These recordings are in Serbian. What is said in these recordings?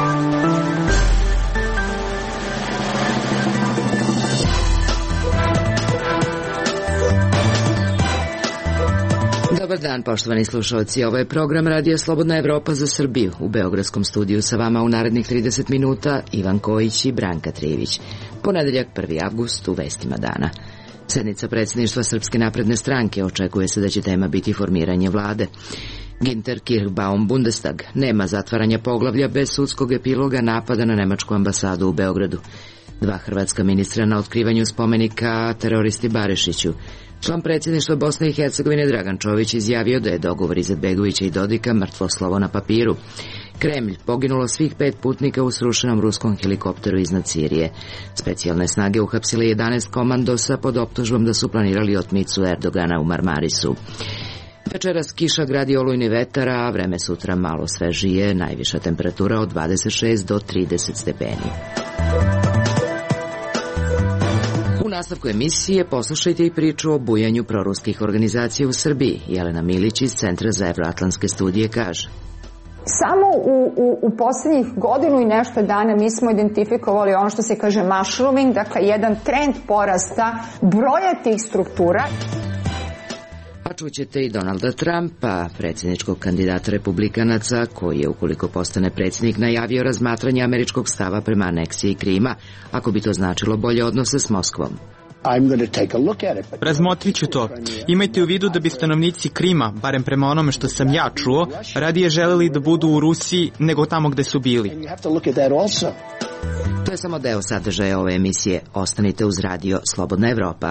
Dobar dan, poštovani slušalci. Ovo je program Radio Slobodna Evropa za Srbiju. U beogradskom studiju sa vama u narednih 30 minuta Ivan Kojić i Branka Trijević. Ponedeljak 1. avgust u vestima dana. Sednica predsjedništva Srpske napredne stranke, očekuje se da će tema biti formiranje vlade. Ginter Kirchbaum Bundestag, nema zatvaranja poglavlja bez sudskog epiloga napada na nemačku ambasadu u Beogradu. 2 hrvatska ministra na otkrivanju spomenika teroristi Barišiću. Član predsjedništva Bosne i Hercegovine Dragan Čović izjavio da je dogovor Izetbegovića i Dodika mrtvo slovo na papiru. Kremlj, poginulo svih 5 putnika u srušenom ruskom helikopteru iznad Sirije. Specijalne snage uhapsili 11 komandosa pod optužbom da su planirali otmicu Erdogana u Marmarisu. Večeras kiša, grad i olujni vetar, a vreme sutra malo svežije, najviša temperatura od 26 do 30 stepeni. U nastavku emisije poslušajte i priču o bujanju proruskih organizacija u Srbiji. Jelena Milić iz Centra za evroatlantske studije kaže: Samo u posljednjih godinu i nešto dana mi smo identifikovali ono što se kaže mushrooming, dakle jedan trend porasta broja tih struktura. A čućete i Donalda Trumpa, predsjedničkog kandidata republikanaca, koji je, ukoliko postane predsjednik, najavio razmatranje američkog stava prema aneksiji Krima, ako bi to značilo bolje odnose s Moskvom. Razmotrit ću to. Imajte u vidu da bi stanovnici Krima, barem prema onome što sam ja čuo, radije želeli da budu u Rusiji nego tamo gde su bili. To je samo deo sadržaja ove emisije. Ostanite uz Radio Slobodna Evropa.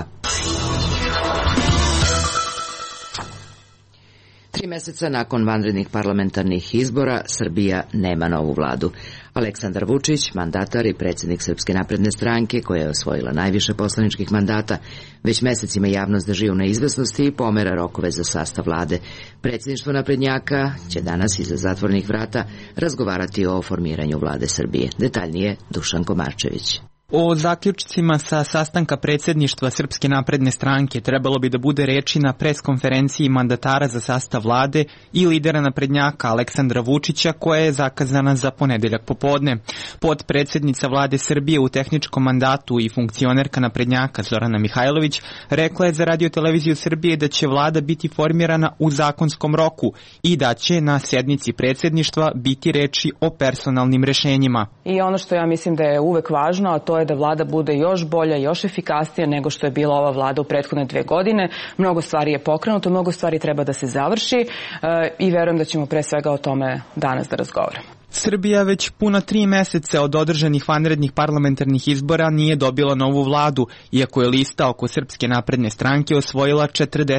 3 meseca nakon vanrednih parlamentarnih izbora, Srbija nema novu vladu. Aleksandar Vučić, mandatar i predsjednik Srpske napredne stranke, koja je osvojila najviše poslaničkih mandata, već mesecima javnost drži u neizvesnosti i pomera rokove za sastav vlade. Predsjedništvo naprednjaka će danas iza zatvornih vrata razgovarati o formiranju vlade Srbije. Detaljnije Dušan Komarčević. O zaključcima sa sastanka predsjedništva Srpske napredne stranke trebalo bi da bude reči na preskonferenciji mandatara za sastav vlade i lidera naprednjaka Aleksandra Vučića, koja je zakazana za ponedeljak popodne. Potpredsjednica vlade Srbije u tehničkom mandatu i funkcionerka naprednjaka Zorana Mihajlović rekla je za Radio-televiziju Srbije da će vlada biti formirana u zakonskom roku i da će na sednici predsjedništva biti reči o personalnim rešenjima. I ono što ja mislim da je uvek važno, a to je da vlada bude još bolja, još efikasnija nego što je bila ova vlada u prethodne 2 godine. Mnogo stvari je pokrenuto, mnogo stvari treba da se završi i verujem da ćemo pre svega o tome danas da razgovaramo. Srbija već puna 3 meseca od održanih vanrednih parlamentarnih izbora nije dobila novu vladu, iako je lista oko Srpske napredne stranke osvojila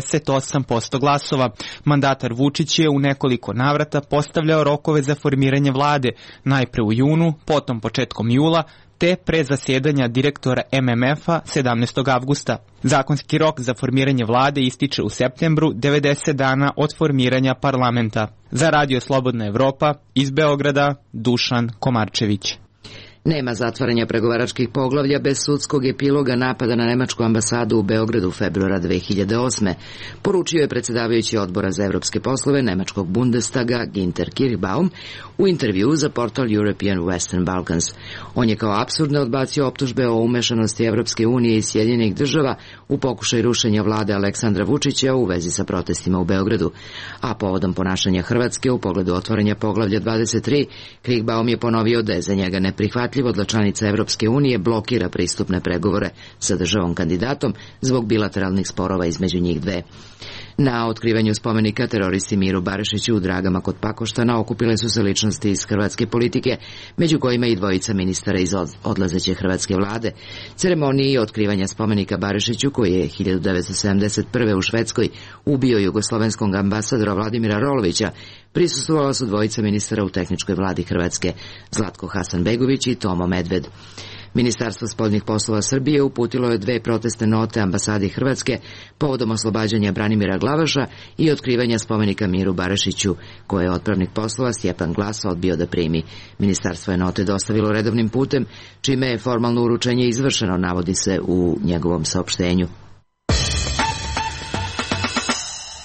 48% glasova. Mandatar Vučić je u nekoliko navrata postavljao rokove za formiranje vlade, najpre u junu, potom početkom jula, te pre zasjedanja direktora MMF-a 17. avgusta. Zakonski rok za formiranje vlade ističe u septembru, 90 dana od formiranja parlamenta. Za Radio Slobodna Evropa, iz Beograda, Dušan Komarčević. Nema zatvaranja pregovaračkih poglavlja bez sudskog epiloga napada na nemačku ambasadu u Beogradu februara 2008. Poručio je predsjedavajući odbora za evropske poslove nemačkog Bundestaga Ginter Kirchbaum u intervju za portal European Western Balkans. On je kao apsurdne odbacio optužbe o umešanosti Evropske unije i Sjedinjenih država u pokušaj rušenja vlade Aleksandra Vučića u vezi sa protestima u Beogradu. A povodom ponašanja Hrvatske u pogledu otvaranja poglavlja 23, Kirchbaum je ponovio da je za njega neprihvatljivo da članica Evropske unije blokira pristupne pregovore sa državom kandidatom zbog bilateralnih sporova između njih dve. Na otkrivanju spomenika teroristi Miru Barišiću u Dragama kod Pakoštana okupile su se ličnosti iz hrvatske politike, među kojima i 2 ministara iz odlazeće hrvatske vlade. Ceremoniji otkrivanja spomenika Barišiću, koji je 1971. u Švedskoj ubio jugoslovenskog ambasadora Vladimira Rolovića, prisustvovala su 2 ministara u tehničkoj vladi Hrvatske, Zlatko Hasanbegović i Tomo Medved. Ministarstvo spoljnih poslova Srbije uputilo je 2 protestne note ambasadi Hrvatske povodom oslobađanja Branimira Glavaša i otkrivanja spomenika Miru Barišiću, koje je otpravnik poslova Stjepan Glasa odbio da primi. Ministarstvo je note dostavilo redovnim putem, čime je formalno uručenje izvršeno, navodi se u njegovom saopštenju.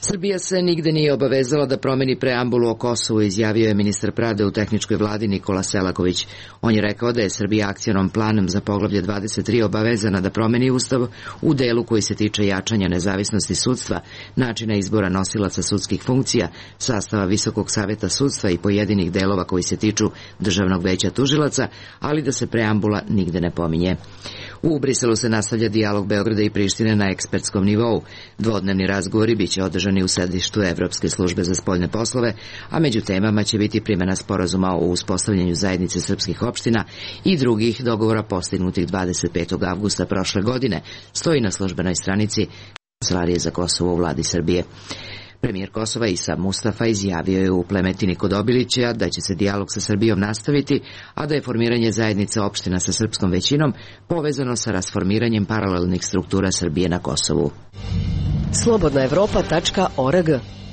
Srbija se nigde nije obavezala da promeni preambulu o Kosovu, izjavio je ministar pravde u tehničkoj vladi Nikola Selaković. On je rekao da je Srbija akcionom planom za poglavlje 23 obavezana da promeni ustav u delu koji se tiče jačanja nezavisnosti sudstva, načina izbora nosilaca sudskih funkcija, sastava Visokog saveta sudstva i pojedinih delova koji se tiču Državnog veća tužilaca, ali da se preambula nigde ne pominje. U Briselu se nastavlja dijalog Beograda i Prištine na ekspertskom nivou. Dvodnevni razgovori biće održani u sedištu Evropske službe za spoljne poslove, a među temama će biti primjena sporazuma o uspostavljanju zajednice srpskih opština i drugih dogovora postignutih 25. avgusta prošle godine, stoji na službenoj stranici Kancelarije za Kosovo u vladi Srbije. Premijer Kosova Isa Mustafa izjavio je u Plemetini kod Obilića da će se dijalog sa Srbijom nastaviti, a da je formiranje zajednice opština sa srpskom većinom povezano sa rasformiranjem paralelnih struktura Srbije na Kosovu. Slobodnaevropa.org.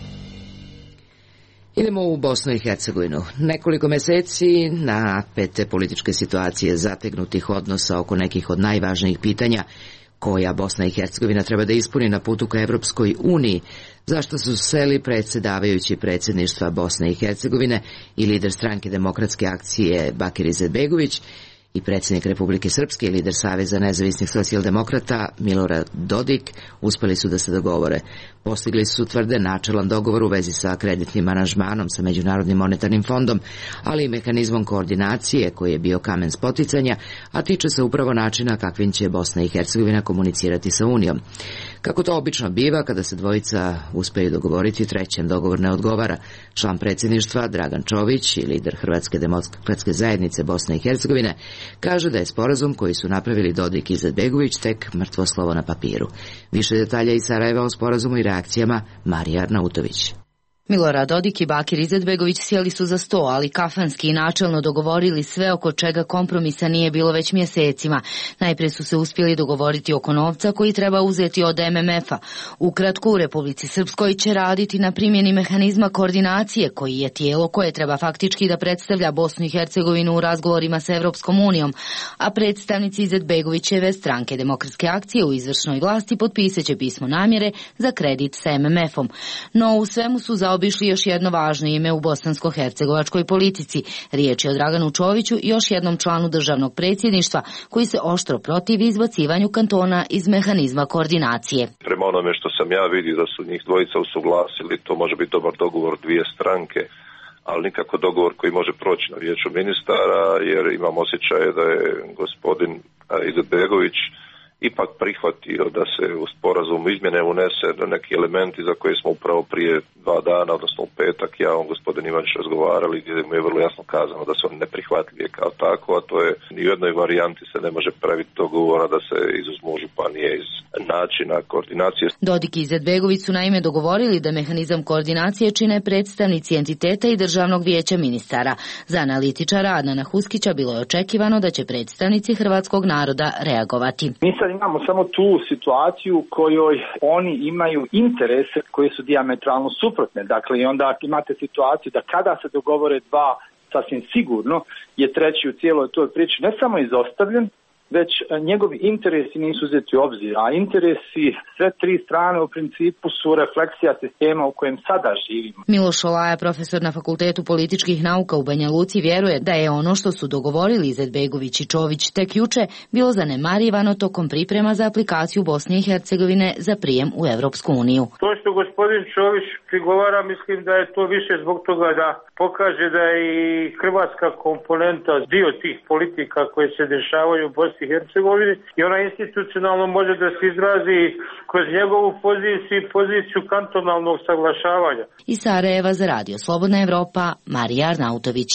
Idemo u Bosnu i Hercegovinu. Nekoliko meseci napete političke situacije, zategnutih odnosa oko nekih od najvažnijih pitanja koja Bosna i Hercegovina treba da ispuni na putu ka Evropskoj uniji, zašto su seli predsjedavajući predsjedništva Bosne i Hercegovine i lider stranke Demokratske akcije Bakir Izetbegović i predsjednik Republike Srpske i lider Saveza nezavisnih socijaldemokrata Milorad Dodik uspeli su da se dogovore. Postigli su, tvrde, načelan dogovor u vezi sa kreditnim aranžmanom sa Međunarodnim monetarnim fondom, ali i mehanizmom koordinacije koji je bio kamen spoticanja, a tiče se upravo načina kakvim će Bosna i Hercegovina komunicirati sa Unijom. Kako to obično biva, kada se dvojica uspeju dogovoriti, trećem dogovor ne odgovara. Član predsjedništva Dragan Čović i lider Hrvatske demokratske zajednice Bosne i Hercegovine kaže da je sporazum koji su napravili Dodik i Izetbegović tek mrtvo slovo na papiru. Više detalja iz Sarajeva o sporazumu i reakcijama Marija Arnautović. Milorad Dodik i Bakir Izetbegović sjeli su za sto, ali kafanski i načelno dogovorili sve oko čega kompromisa nije bilo već mjesecima. Najprije su se uspjeli dogovoriti oko novca koji treba uzeti od MMF-a. Ukratko, u Republici Srpskoj će raditi na primjeni mehanizma koordinacije, koji je tijelo koje treba faktički da predstavlja Bosnu i Hercegovinu u razgovorima sa Evropskom unijom, a predstavnici Izetbegovićeve stranke Demokratske akcije u izvršnoj vlasti potpisat će pismo namjere za kredit sa MMF-om. No u svemu su zaobišli još jedno važno ime u bosansko-hercegovačkoj politici. Riječ je o Draganu Čoviću, još jednom članu državnog predsjedništva, koji se oštro protivi izbacivanju kantona iz mehanizma koordinacije. Prema onome što sam ja vidio da su njih dvojica usuglasili, to može biti dobar dogovor dvije stranke, ali nikako dogovor koji može proći na vijeću ministara, jer imam osjećaj da je gospodin Izetbegović ipak prihvatio da se u sporazum izmjene unese da neki elementi za koje smo upravo prije 2 dana, odnosno u petak, ja on gospodin Ivanić razgovarali, gdje mu je vrlo jasno kazano da su oni neprihvatljivi kao tako, a to je ni u jednoj varijanti se ne može praviti dogovora da se izuzmu županije iz načina koordinacije. Dodik i Izetbegović su naime dogovorili da mehanizam koordinacije čine predstavnici entiteta i Državnog vijeća ministara. Za analitičara Adnana Huskića bilo je očekivano da će predstavnici hrvatskog naroda reagovati. Imamo samo tu situaciju u kojoj oni imaju interese koji su dijametralno suprotne. Dakle, i onda imate situaciju da kada se dogovore dva, sasvim sigurno je treći u cijeloj toj priči ne samo izostavljen, već njegovi interesi nisu uzeti u obzir, a interesi sve tri strane u principu su refleksija sistema u kojem sada živimo. Miloš Olaja, profesor na Fakultetu političkih nauka u Banja Luci, vjeruje da je ono što su dogovorili Izetbegović i Čović tek juče bilo zanemarivano tokom priprema za aplikaciju Bosne i Hercegovine za prijem u Evropsku uniju. To što gospodin Čović prigovara, mislim da je to više zbog toga da pokaže da je i hrvatska komponenta dio tih politika koje se dešavaju u Bosni i Hercegovini i ona institucionalno može da se izrazi kroz njegovu poziciju i poziciju kantonalnog saglašavanja. Iz Sarajeva za Radio Slobodna Evropa, Marija Arnautović.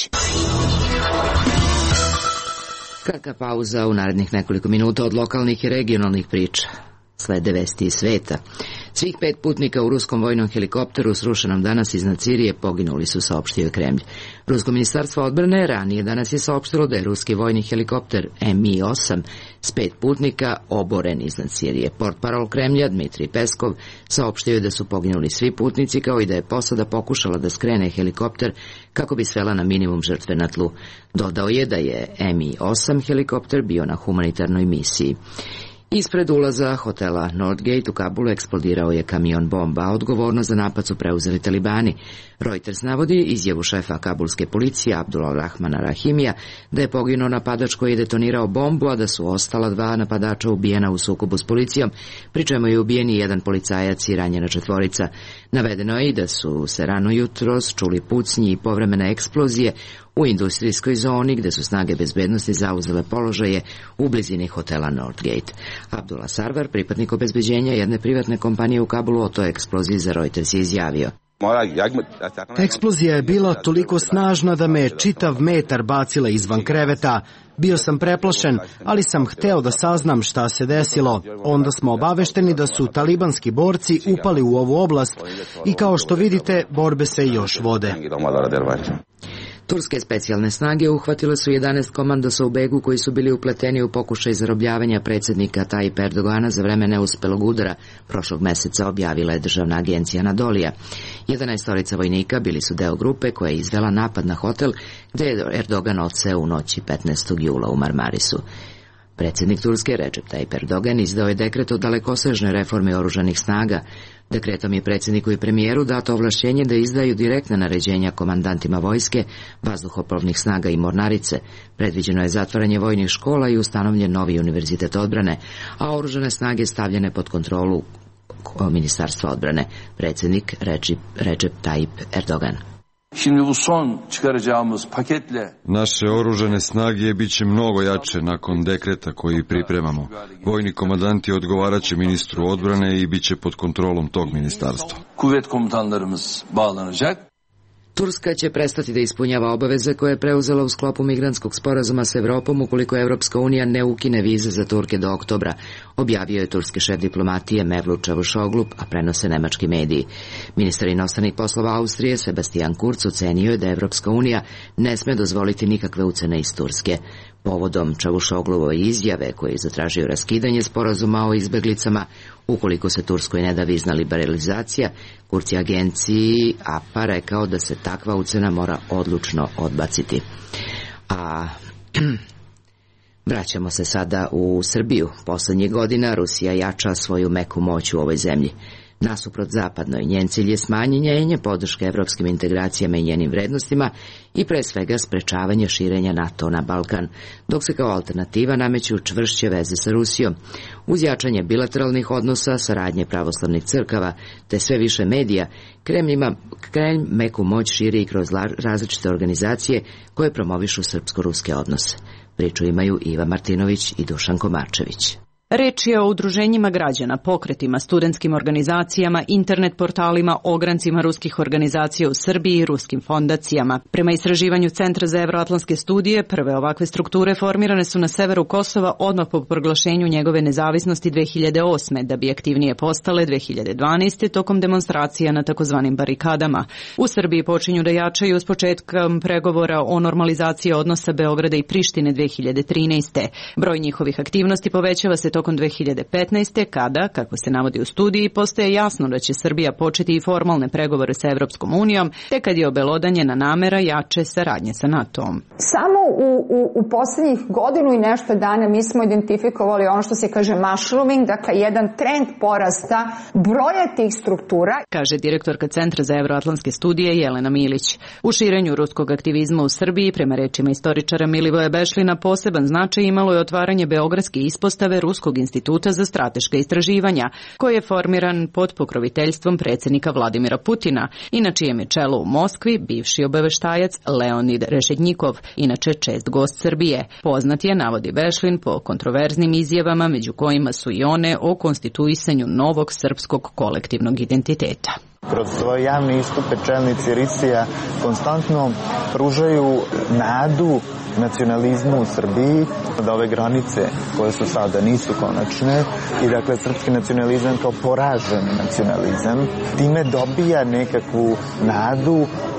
Kratka pauza, u narednih nekoliko minuta od lokalnih i regionalnih priča. Slede vesti iz sveta. Svih 5 putnika u ruskom vojnom helikopteru srušenom danas iznad Sirije poginuli su, saopštio je Kremlj. Rusko ministarstvo odbrane ranije danas je saopštilo da je ruski vojni helikopter Mi-8 s 5 putnika oboren iznad Sirije. Portparol Kremlja Dmitrij Peskov saopštio je da su poginuli svi putnici, kao i da je posada pokušala da skrene helikopter kako bi svela na minimum žrtve na tlu. Dodao je da je Mi-8 helikopter bio na humanitarnoj misiji. Ispred ulaza hotela Northgate u Kabulu eksplodirao je kamion bomba, a odgovornost za napad su preuzeli talibani. Reuters navodi izjavu šefa kabulske policije Abdullah Rahmana Rahimija da je poginuo napadač koji je detonirao bombu, a da su ostala 2 napadača ubijena u sukobu s policijom, pri čemu je ubijen i 1 policajac i ranjena 4. Navedeno je i da su se rano jutros čuli pucnji i povremene eksplozije u industrijskoj zoni gde su snage bezbednosti zauzele položaje u blizini hotela Northgate. Abdullah Sarvar, pripadnik obezbeđenja jedne privatne kompanije u Kabulu, o toj eksploziji za Reuters je izjavio: Eksplozija je bila toliko snažna da me je čitav metar bacila izvan kreveta. Bio sam preplašen, ali sam hteo da saznam šta se desilo. Onda smo obavešteni da su talibanski borci upali u ovu oblast i kao što vidite, borbe se još vode. Turske specijalne snage uhvatile su 11 komandosa u begu koji su bili upleteni u pokušaj zarobljavanja predsjednika Tayyip Erdogana za vreme neuspelog udara prošlog meseca, objavila je državna agencija Anadolija. 11 vojnika bili su deo grupe koja je izvela napad na hotel gde je Erdogan odseo u noći 15. jula u Marmarisu. Predsjednik Turske Recep Tayyip Erdogan izdao je dekret o dalekosežnoj reformi oružanih snaga. Dekretom je predsjedniku i premijeru dato ovlašćenje da izdaju direktna naređenja komandantima vojske, vazduhoplovnih snaga i mornarice. Predviđeno je zatvaranje vojnih škola i ustanovljen novi univerzitet odbrane, a oružane snage stavljene pod kontrolu Ministarstva odbrane. Predsjednik Recep Tayyip Erdogan. Naše oružane snage biće mnogo jače nakon dekreta koji pripremamo. Vojni komandanti odgovaraće ministru odbrane i biće pod kontrolom tog ministarstva. Turska će prestati da ispunjava obaveze koje je preuzela u sklopu migrantskog sporazuma s Evropom ukoliko Evropska unija ne ukine vize za Turke do oktobra, objavio je turski šef diplomatije Mevlut Čavuşoglu, a prenose nemački mediji. Ministar inostranih poslova Austrije Sebastian Kurz ocenio je da Evropska unija ne sme dozvoliti nikakve ucene iz Turske. Povodom Čavuşoglove izjave koji je zatražio raskidanje sporazuma o izbeglicama ukoliko se Turskoj ne da vizna liberalizacija, Kurz je agenciji APA rekao da se takva ucena mora odlučno odbaciti. A vraćamo se sada u Srbiju. Poslednjih godina Rusija jača svoju meku moć u ovoj zemlji. Nasuprot zapadnoj, njen cilj je smanjenje podrške evropskim integracijama i njenim vrednostima i pre svega sprečavanje širenja NATO na Balkan, dok se kao alternativa nameću čvršće veze sa Rusijom. Uz jačanje bilateralnih odnosa, saradnje pravoslavnih crkava te sve više medija, Kremlj meku moć širi i kroz različite organizacije koje promovišu srpsko-ruske odnose. Priču imaju Iva Martinović i Dušan Komarčević. Reč je o udruženjima građana, pokretima, studentskim organizacijama, internet portalima, ograncima ruskih organizacija u Srbiji i ruskim fondacijama. Prema istraživanju Centra za evroatlantske studije, prve ovakve strukture formirane su na severu Kosova odmah po proglašenju njegove nezavisnosti 2008. da bi aktivnije postale 2012. tokom demonstracija na takozvanim barikadama. U Srbiji počinju da jačaju s početkom pregovora o normalizaciji odnosa Beograda i Prištine 2013. Broj njihovih aktivnosti povećava se tokom 2015. kada, kako se navodi u studiji, postaje jasno da će Srbija početi i formalne pregovore sa Evropskom unijom, te kad je obelodanjena namera jače saradnje sa NATO-om. Samo u poslednjih godinu i nešto dana mi smo identifikovali ono što se kaže mushrooming, dakle jedan trend porasta broja tih struktura, kaže direktorka Centra za evroatlantske studije Jelena Milić. U širenju ruskog aktivizma u Srbiji, prema rečima istoričara Milivoja Bešlina, poseban značaj imalo je otvaranje beogradske ispostave Ruskog instituta za strateška istraživanja, koji je formiran pod pokroviteljstvom predsjednika Vladimira Putina i na čijem je čelu u Moskvi bivši obaveštajac Leonid Rešetnjikov, inače čest gost Srbije. Poznat je, navodi Bešlin, po kontroverznim izjavama, među kojima su i one o konstituisanju novog srpskog kolektivnog identiteta. Kroz svoje javne istupe čelnici Risija konstantno pružaju nadu nacionalizmu u Srbiji, da ove granice koje su sada nisu konačne i dakle srpski nacionalizam kao poražen nacionalizam time dobija nekakvu nadu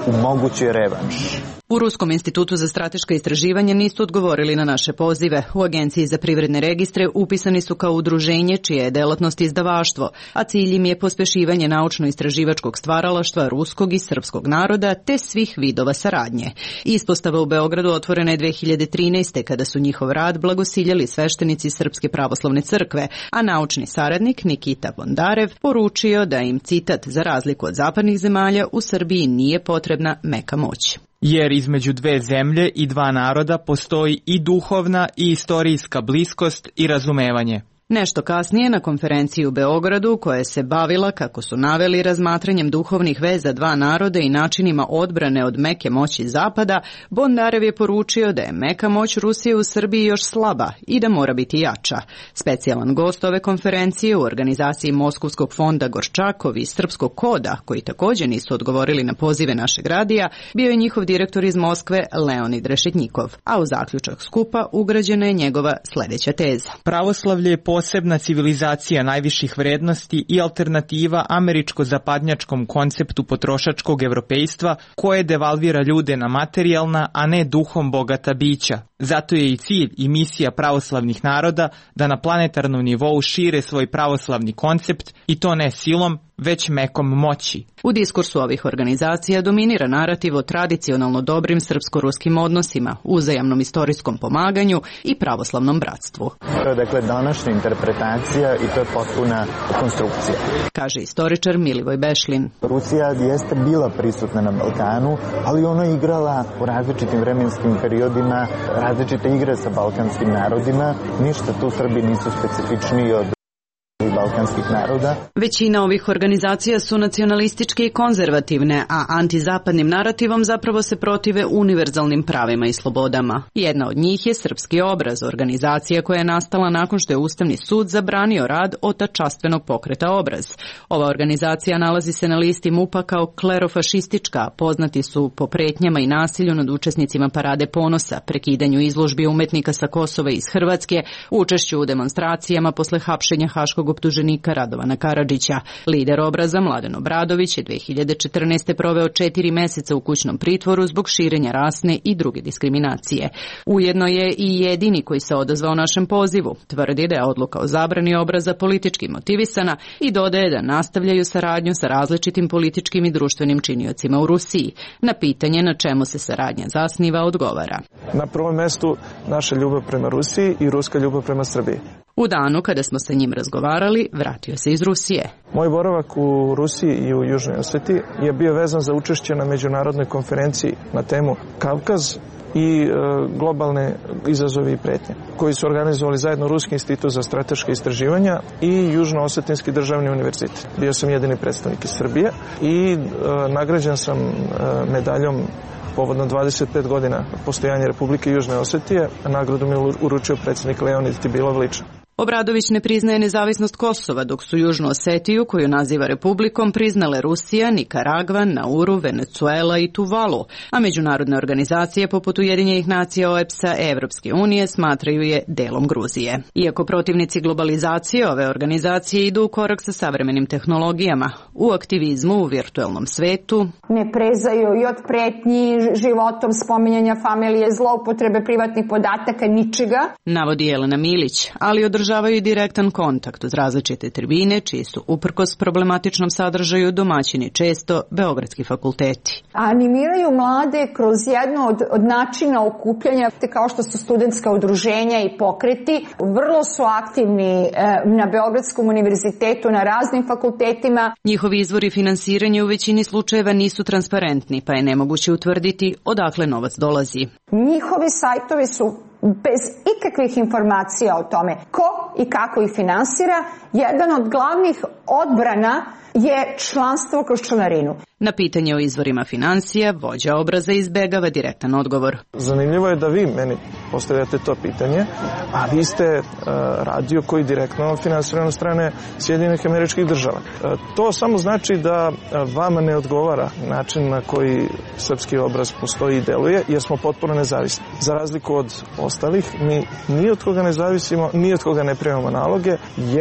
u mogući revanš. U Ruskom institutu za strateška istraživanja nisu odgovorili na naše pozive. U Agenciji za privredne registre upisani su kao udruženje čija je delatnost izdavaštvo, a cilj im je pospešivanje naučno-istraživačkog stvaralaštva ruskog i srpskog naroda te svih vidova saradnje. Ispostava u Beogradu otvorena je 2013. kada su njihov rad blagosiljali sveštenici Srpske pravoslavne crkve, a naučni saradnik Nikita Bondarev poručio da im, citat, za razliku od zapadnih zemalja, u Srbiji nije potrebna meka moć. Jer između dve zemlje i dva naroda postoji i duhovna i istorijska bliskost i razumevanje. Nešto kasnije na konferenciji u Beogradu, koja se bavila, kako su naveli, razmatranjem duhovnih veza dva naroda i načinima odbrane od meke moći Zapada, Bondarev je poručio da je meka moć Rusije u Srbiji još slaba i da mora biti jača. Specijalan gost ove konferencije u organizaciji Moskovskog fonda Gorčakov i Srpskog koda, koji također nisu odgovorili na pozive našeg radija, bio je njihov direktor iz Moskve Leonid Rešetnjikov, a u zaključak skupa ugrađena je njegova sledeća teza. Pravoslavlje je posebna civilizacija najviših vrednosti i alternativa američko-zapadnjačkom konceptu potrošačkog evropejstva koje devalvira ljude na materijalna, a ne duhom bogata bića. Zato je i cilj i misija pravoslavnih naroda da na planetarnom nivou šire svoj pravoslavni koncept i to ne silom, već mekom moći. U diskursu ovih organizacija dominira narativ o tradicionalno dobrim srpsko-ruskim odnosima, uzajamnom istorijskom pomaganju i pravoslavnom bratstvu. To je dakle današnja interpretacija i to je potpuna konstrukcija. Kaže istoričar Milivoj Bešlin. Rusija jeste bila prisutna na Balkanu, ali ona je igrala u različitim vremenskim periodima različite igre sa balkanskim narodima. Ništa tu Srbi nisu specifičniji od balkanskih naroda. Većina ovih organizacija su nacionalističke i konzervativne, a antizapadnim narativom zapravo se protive univerzalnim pravima i slobodama. Jedna od njih je Srpski obraz, organizacija koja je nastala nakon što je Ustavni sud zabranio rad otačastvenog pokreta Obraz. Ova organizacija nalazi se na listi MUP-a kao klerofašistička, poznati su po pretnjama i nasilju nad učesnicima Parade ponosa, prekidanju izložbi umetnika sa Kosova i iz Hrvatske, učešću u demonstracijama posle hapšenja haškog optuženika Radovana Karadžića. Lider Obraza Mladen Obradović je 2014. proveo 4 meseca u kućnom pritvoru zbog širenja rasne i druge diskriminacije. Ujedno je i jedini koji se odazvao našem pozivu. Tvrdi da je odluka o zabrani Obraza politički motivisana i dodaje da nastavljaju saradnju sa različitim političkim i društvenim činiocima u Rusiji. Na pitanje na čemu se saradnja zasniva odgovara. Na prvom mestu naša ljubav prema Rusiji i ruska ljubav prema Srbiji. U danu kada smo sa njim razgovarali, vratio se iz Rusije. Moj boravak u Rusiji i u Južnoj Oseti je bio vezan za učešće na međunarodnoj konferenciji na temu Kavkaz i globalne izazovi i pretnje, koji su organizovali zajedno Ruski institut za strateška istraživanja i Južno-Osetinski državni univerzitet. Bio sam jedini predstavnik iz Srbije i nagrađen sam medaljom povodno 25 godina postojanja Republike Južne Osetije, a nagradu mi je uručio predsjednik Leonid Tibilov lično. Obradović ne priznaje nezavisnost Kosova, dok su Južnu Osetiju, koju naziva republikom, priznale Rusija, Nikaragva, Nauru, Venezuela i Tuvalu, a međunarodne organizacije poput Ujedinjenih nacija, OEBS-a, Evropske unije smatraju je delom Gruzije. Iako protivnici globalizacije, ove organizacije idu u korak sa savremenim tehnologijama. U aktivizmu u virtuelnom svetu ne prezaju i od pretnji životom, spominjanja familije, zloupotrebe privatnih podataka, ničega, navodi Jelena Milić, ali održavaju i direktan kontakt uz različite tribine, čiji su uprkos problematičnom sadržaju domaćini često beogradski fakulteti. Animiraju mlade kroz jedno od načina okupljanja, kao što su studentska udruženja i pokreti. Vrlo su aktivni na Beogradskom univerzitetu, na raznim fakultetima. Njihovi izvori finansiranja u većini slučajeva nisu transparentni, pa je nemoguće utvrditi odakle novac dolazi. Njihovi sajtovi su bez ikakvih informacija o tome ko i kako ih finansira. Jedan od glavnih odbrana je članstvo kroz članarinu. Na pitanje o izvorima finansija, vođa Obraza izbegava direktan odgovor. Zanimljivo je da vi meni postavljate to pitanje, a vi ste radio koji direktno finansiran od strane Sjedinjenih Američkih Država. To samo znači da vama ne odgovara način na koji Srpski Obraz postoji i deluje, jer smo potpuno nezavisni. Za razliku od ostalih, mi ni od koga ne zavisimo, ni od koga ne primamo naloge. Jedini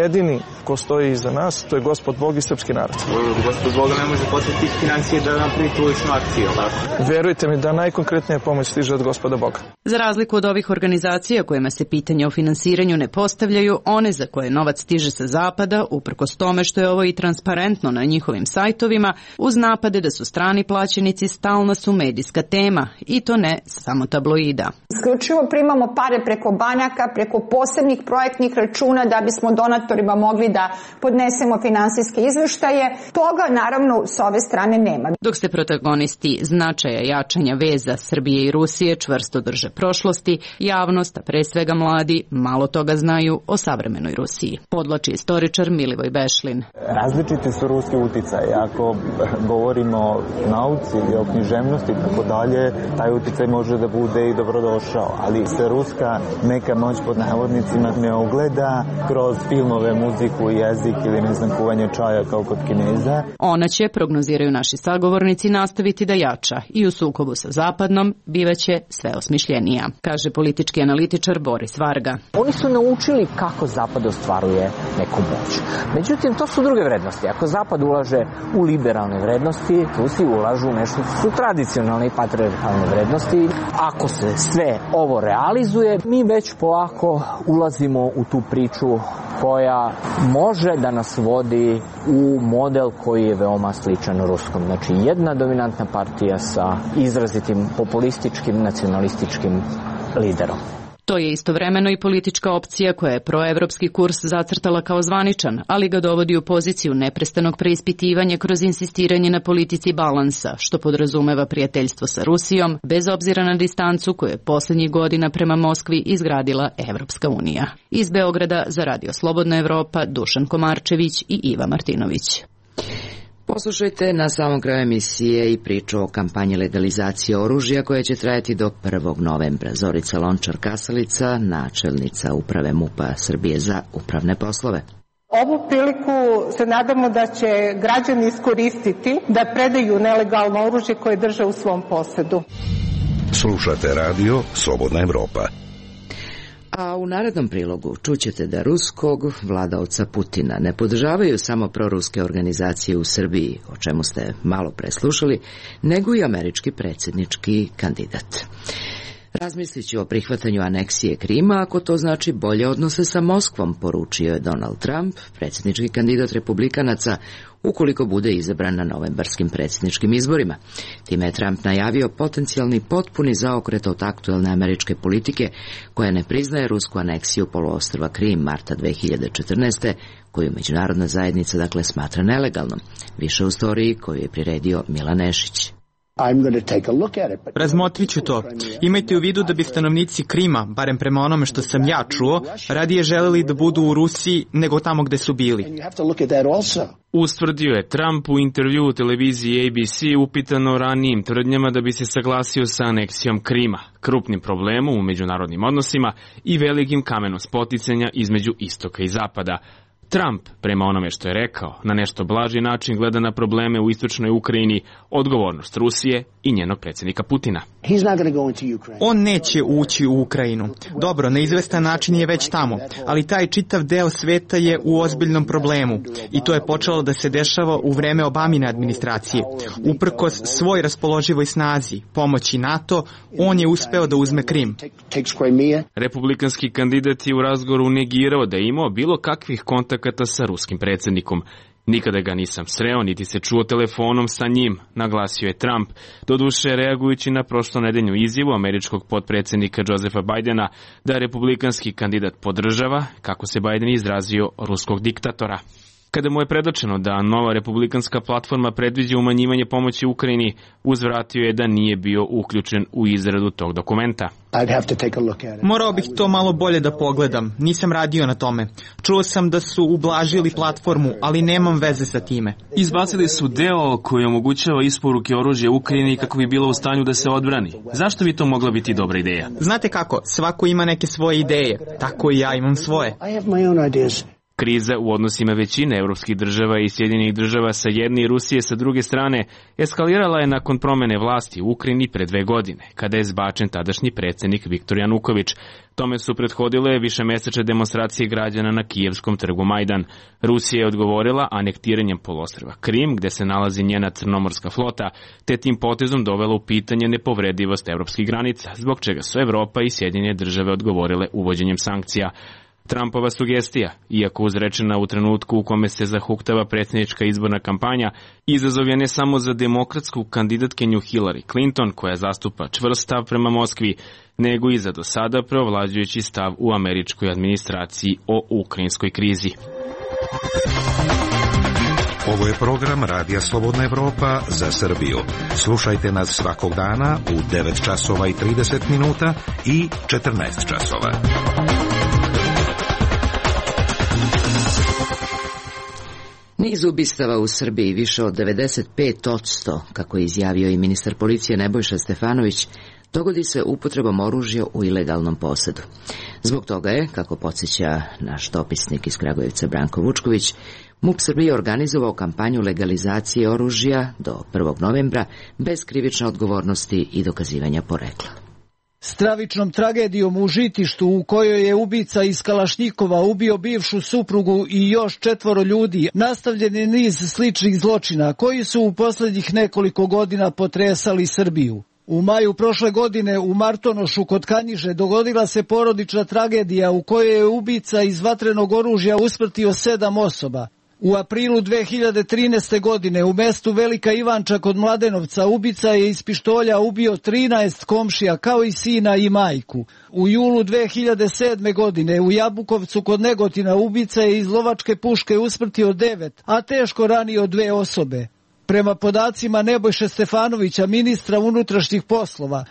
ko stoji iza nas, to je Gospod Bog i srpski narod. Gospod Boga ne može poslati financije da napravi tu ličnu akciju, tako? Verujte mi da najkonkretnija pomoć stiže od Gospoda Boga. Za razliku od ovih organizacija kojima se pitanja o finansiranju ne postavljaju, one za koje novac stiže sa zapada, uprkos tome što je ovo i transparentno na njihovim sajtovima, uz napade da su strani plaćenici stalna su medijska tema, i to ne samo tabloida. Isključivo primamo pare preko banaka, preko posebnih projektnih računa da bismo donatorima mogli da podnesemo finansijske izveštaje. Toga naravno s ove strane nema. Dok se protagonisti značaja jačanja veza Srbije i Rusije čvrsto drže prošlosti, javnost, a pre svega mladi, malo toga znaju o savremenoj Rusiji. Podlači istoričar Milivoj Bešlin. Različiti su ruski uticaji. Ako govorimo o nauci i o književnosti i tako dalje, taj uticaj može da bude i dobrodošao, ali se ruska neka moć pod navodnicima ne ogleda kroz filmove, muziku, jezik ili ne znam kuvanje čaja kao kod Kineza. Ona će, prognoziraju naši sagovornici, nastaviti da jača i u sukobu sa zapadnom bivaće sve osmišljenija, kaže politički analitičar Boris Varga. Oni su naučili kako Zapad ostvaruje neku moć. Međutim, to su druge vrednosti. Ako Zapad ulaže u liberalne vrednosti, Rusi ulažu u nešto su tradicionalne i patriarhalne vrednosti. Ako se sve ovo realizuje, mi već polako ulazimo u tu priču koja može da nas vodi u model koji je veoma sličan ruskom. Znači, jedna dominantna partija sa izrazitim populističkim, nacionalističkim liderom. To je istovremeno i politička opcija koja je proevropski kurs zacrtala kao zvaničan, ali ga dovodi u poziciju neprestanog preispitivanja kroz insistiranje na politici balansa, što podrazumeva prijateljstvo sa Rusijom, bez obzira na distancu koju je poslednjih godina prema Moskvi izgradila Evropska unija. Iz Beograda za Radio Slobodna Evropa, Dušan Komarčević i Iva Martinović. Poslušajte na samom kraju emisije i priču o kampanji legalizacije oružja koja će trajati do 1. novembra. Zorica Lončar-Kasalica, načelnica Uprave MUP-a Srbije za upravne poslove. Ovu priliku se nadamo da će građani iskoristiti da predaju nelegalno oružje koje drže u svom posedu. Slušate radio Slobodna Evropa. A u narednom prilogu čućete da ruskog vladaoca Putina ne podržavaju samo proruske organizacije u Srbiji, o čemu ste malo preslušali, nego i američki predsjednički kandidat. Razmislit ću o prihvatanju aneksije Krima ako to znači bolje odnose sa Moskvom, poručio je Donald Trump, predsjednički kandidat republikanaca, ukoliko bude izabran na novembarskim predsjedničkim izborima. Time je Trump najavio potencijalni potpuni zaokret od aktuelne američke politike koja ne priznaje rusku aneksiju poluostrva Krim marta 2014. koju međunarodna zajednica dakle smatra nelegalnom. Više u storiji koju je priredio Milan Nešić. Razmotrit ću to. Imajte u vidu da bi stanovnici Krima, barem prema onome što sam ja čuo, radije želeli da budu u Rusiji nego tamo gde su bili. Ustvrdio je Trump u intervju u televiziji ABC upitano ranijim tvrdnjama da bi se saglasio sa aneksijom Krima, krupnim problemom u međunarodnim odnosima i velikim kamenom spoticanja između istoka i zapada. Trump, prema onome što je rekao, na nešto blaži način gleda na probleme u istočnoj Ukrajini, odgovornost Rusije i njenog predsjednika Putina. On neće ući u Ukrajinu. Dobro, na izvestan način je već tamo, ali taj čitav deo sveta je u ozbiljnom problemu i to je počelo da se dešava u vreme Obamine administracije. Uprkos svoj raspoloživoj snazi, pomoći NATO, on je uspeo da uzme Krim. Republikanski kandidat je u razgovoru negirao da je imao bilo kakvih kontakata sa ruskim predsjednikom. Nikada ga nisam sreo, niti se čuo telefonom sa njim, naglasio je Trump, doduše reagujući na prošlonedeljnu izjavu američkog potpredsjednika Josepha Bidena da republikanski kandidat podržava, kako se Biden izrazio, ruskog diktatora. Kada mu je predočeno da nova republikanska platforma predviđa umanjivanje pomoći Ukrajini, uzvratio je da nije bio uključen u izradu tog dokumenta. Morao bih to malo bolje da pogledam, nisam radio na tome. Čuo sam da su ublažili platformu, ali nemam veze sa time. Izbacili su deo koji omogućava isporuke oružja Ukrajini kako bi bila u stanju da se odbrani. Zašto bi to mogla biti dobra ideja? Znate kako, svako ima neke svoje ideje, tako i ja imam svoje. Kriza u odnosima većine evropskih država i Sjedinjenih država sa jedne i Rusije sa druge strane eskalirala je nakon promene vlasti u Ukrajini pre 2 godine, kada je zbačen tadašnji predsjednik Viktor Januković. Tome su prethodile višemesečne demonstracije građana na kijevskom trgu Majdan. Rusija je odgovorila anektiranjem poluostrva Krim, gde se nalazi njena crnomorska flota, te tim potezom dovela u pitanje nepovredivost evropskih granica, zbog čega su Evropa i Sjedinjene države odgovorile uvođenjem sankcija. Trumpova sugestija, iako uzrečena u trenutku u kome se zahuktava predsjednička izborna kampanja, izazov je ne samo za demokratsku kandidatkinju Hillary Clinton, koja zastupa čvrst stav prema Moskvi, nego i za do sada preovlađujući stav u američkoj administraciji o ukrajinskoj krizi. Ovo je program Radija Slobodna Evropa za Srbiju. Slušajte nas svakog dana u 9 časova i 30 minuta i 14 časova. Niz ubistava u Srbiji, više od 95%, kako je izjavio i ministar policije Nebojša Stefanović, dogodi se upotrebom oružja u ilegalnom posedu. Zbog toga je, kako podsjeća naš dopisnik iz Kragujevca Branko Vučković, MUP Srbije organizovao kampanju legalizacije oružja do 1. novembra bez krivične odgovornosti i dokazivanja porekla. Stravičnom tragedijom u Žitištu, u kojoj je ubica iz Kalašnjikova ubio bivšu suprugu i još 4 ljudi, nastavljen je niz sličnih zločina koji su u posljednjih nekoliko godina potresali Srbiju. U maju prošle godine u Martonošu kod Kanjiže dogodila se porodična tragedija u kojoj je ubica iz vatrenog oružja usmrtio 7 osoba. U aprilu 2013. godine u mestu Velika Ivanča kod Mladenovca ubica je iz pištolja ubio 13 komšija kao i sina i majku. U julu 2007. godine u Jabukovcu kod Negotina ubica je iz lovačke puške usmrtio 9, a teško ranio 2 osobe. Prema podacima Nebojše Stefanovića, ministra unutrašnjih poslova,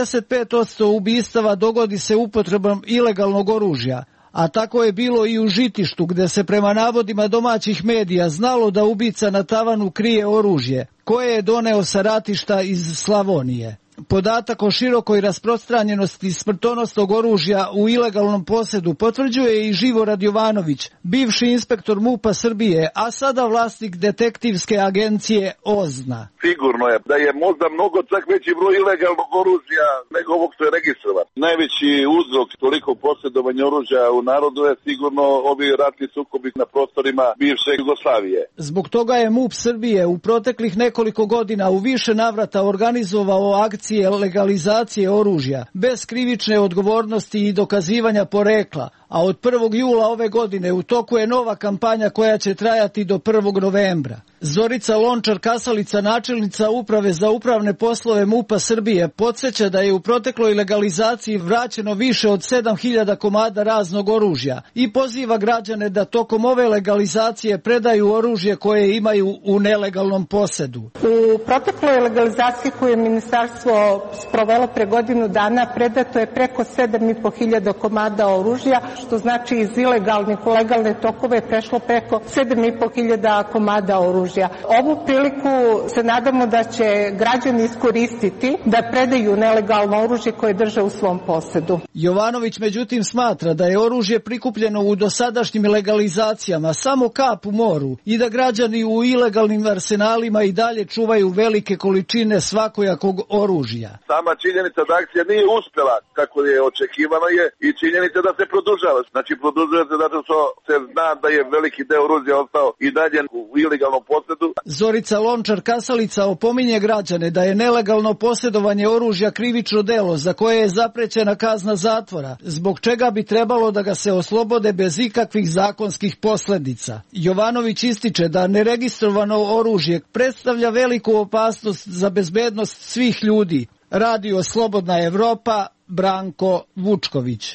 95% ubistava dogodi se upotrebom ilegalnog oružja. A tako je bilo i u Žitištu, gde se prema navodima domaćih medija znalo da ubica na tavanu krije oružje, koje je doneo sa ratišta iz Slavonije. Podatak o širokoj rasprostranjenosti smrtonosnog oružja u ilegalnom posedu potvrđuje i Živorad Jovanović, bivši inspektor MUP-a Srbije, a sada vlasnik detektivske agencije OZNA. Sigurno je da je možda mnogo čak veći broj ilegalnog oružja nego ovog što je registrovan. Najveći uzrok toliko posjedovanja oružja u narodu je sigurno ovi ratni sukobi na prostorima bivše Jugoslavije. Zbog toga je MUP Srbije u proteklih nekoliko godina u više navrata organizovao akcije legalizacije oružja, bez krivične odgovornosti i dokazivanja porekla, a od 1. jula ove godine u toku je nova kampanja koja će trajati do 1. novembra. Zorica Lončar-Kasalica, načelnica Uprave za upravne poslove MUP-a Srbije, podsjeća da je u protekloj legalizaciji vraćeno više od 7.000 komada raznog oružja i poziva građane da tokom ove legalizacije predaju oružje koje imaju u nelegalnom posedu. U protekloj legalizaciji koju je ministarstvo sprovelo pre godinu dana predato je preko 7.500 komada oružja, što znači iz ilegalnih u legalne tokove prešlo preko 7.500 komada oružja. Ovu priliku se nadamo da će građani iskoristiti da predaju nelegalno oružje koje drže u svom posedu. Jovanović međutim smatra da je oružje prikupljeno u dosadašnjim legalizacijama samo kap u moru i da građani u ilegalnim arsenalima i dalje čuvaju velike količine svakojakog oružja. Sama činjenica da akcija nije uspjela kako je očekivano je i činjenica da se produžava. Znači produžuje se zato što se zna da je veliki deo oružja ostao i dalje u ilegalnom posedu. Zorica Lončar-Kasalica opominje građane da je nelegalno posjedovanje oružja krivično delo za koje je zaprećena kazna zatvora, zbog čega bi trebalo da ga se oslobode bez ikakvih zakonskih posljedica. Jovanović ističe da neregistrovano oružje predstavlja veliku opasnost za bezbednost svih ljudi. Radio Slobodna Evropa, Branko Vučković.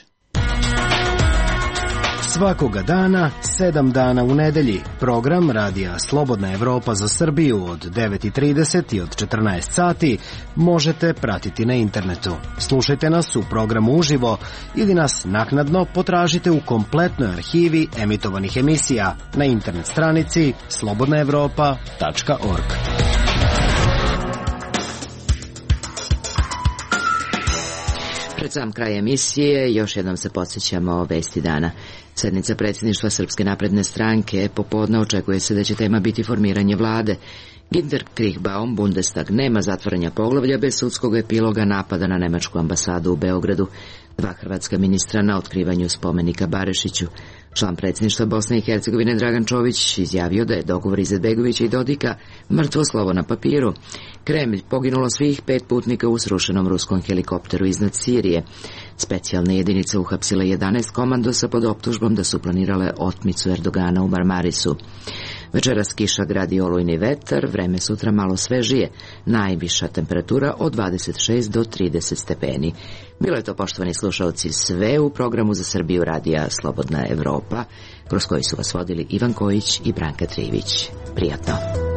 Svakoga dana, 7 dana u nedelji, program Radija Slobodna Evropa za Srbiju od 9:30 i od 14 sati možete pratiti na internetu. Slušajte nas u programu uživo ili nas naknadno potražite u kompletnoj arhivi emitovanih emisija na internet stranici slobodnaevropa.org. Pred sam kraj emisije još jednom se podsjećamo vesti dana. Sednica predsjedništva Srpske napredne stranke popodne očekuje se da će tema biti formiranje vlade. Günter Kriegbaum, Bundestag nema zatvaranja poglavlja bez sudskog epiloga napada na nemačku ambasadu u Beogradu. 2 hrvatska ministra na otkrivanju spomenika Barešiću. Član predsjedništva Bosne i Hercegovine Dragan Čović izjavio da je dogovor Izetbegovića i Dodika mrtvo slovo na papiru. Kremlj, poginulo svih 5 putnika u srušenom ruskom helikopteru iznad Sirije. Specijalne jedinice uhapsile 11 komandosa pod optužbom da su planirale otmicu Erdogana u Marmarisu. Večeras kiša, grad i olujni vetar, vreme sutra malo svežije, najviša temperatura od 26 do 30 stepeni. Bilo je to, poštovani slušalci, sve u programu za Srbiju radija Slobodna Evropa, kroz koji su vas vodili Ivan Kojić i Branka Trivić. Prijatno!